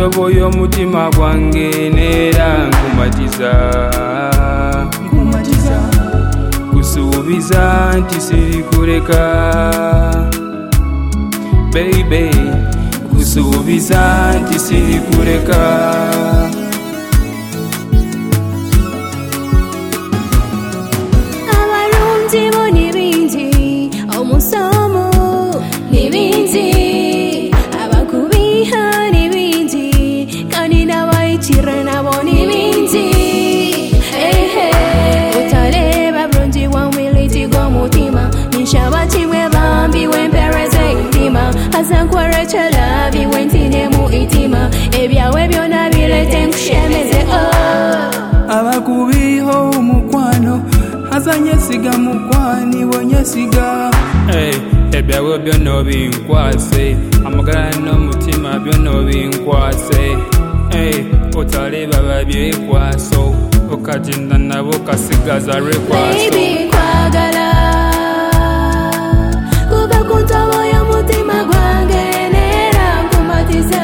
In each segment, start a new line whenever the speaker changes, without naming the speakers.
ntobo y'omutima gwange neera nkumatiza kusuubiza nti sirikuleka baby kusuubiza nti sirikuleka
abalungi bo ni bingi omusomo ni bingi abakubiha ni bingi kandi n'abayitira nabo ni bingi utareba bulungi wamwiliti gw'omutima ninshaba kimwe bambiwe mpereze intima azankwerekera biwe ntine mu itima ebyawe byona birete nkushemeze
abakubiho omukwano azanyesiga mukwani wonyesiga ebyawe byona obinkwase amagara n'omutima byona obinkwase otaleba babyekwaso okagenda nabo kasigaza lwekwaso
kwagala kuva ku ntobo y'omutima gwange neera nkumatiza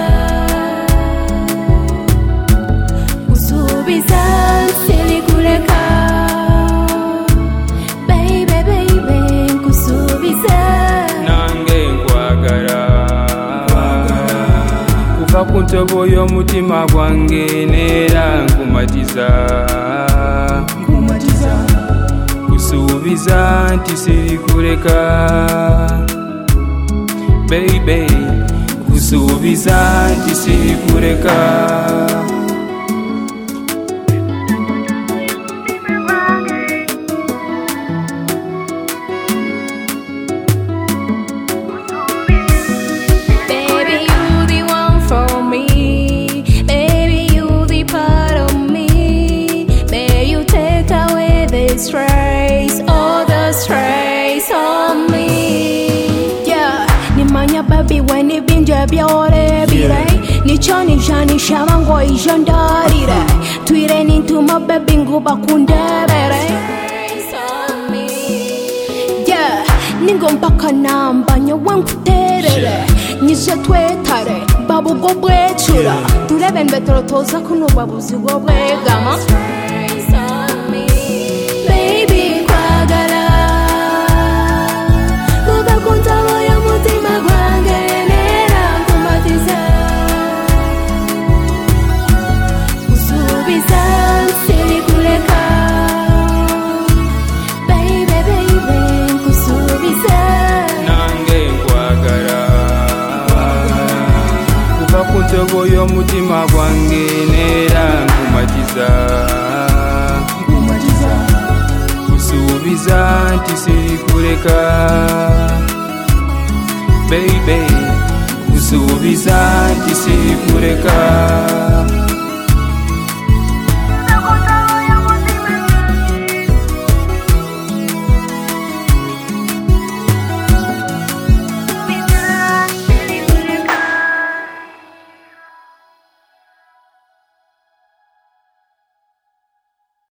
kusuubiza sirikuleka baby nkusuubiza
nange nkwagala kuva ku ntobo y'omutima gwange neera nkumatiza kusuubiza nti sirikuleka baby kusuubiza nti sirikuleka
stress, all the stress on me. Yeah, nimanya baby when it been jabiore bire. Nichoni jani shamango ijandarire. Twire nintuma baby nguba kundebere. Yeah, ningo mpaka namba nyawankuterere. Nishe twetare, babu go bwechura. Tureben betro toza kuno babu zigo bwegama.
Ntobo y'omutima gwange neera nkumatiza kusuubiza nti sirikuleka baby kusuubiza nti sirikuleka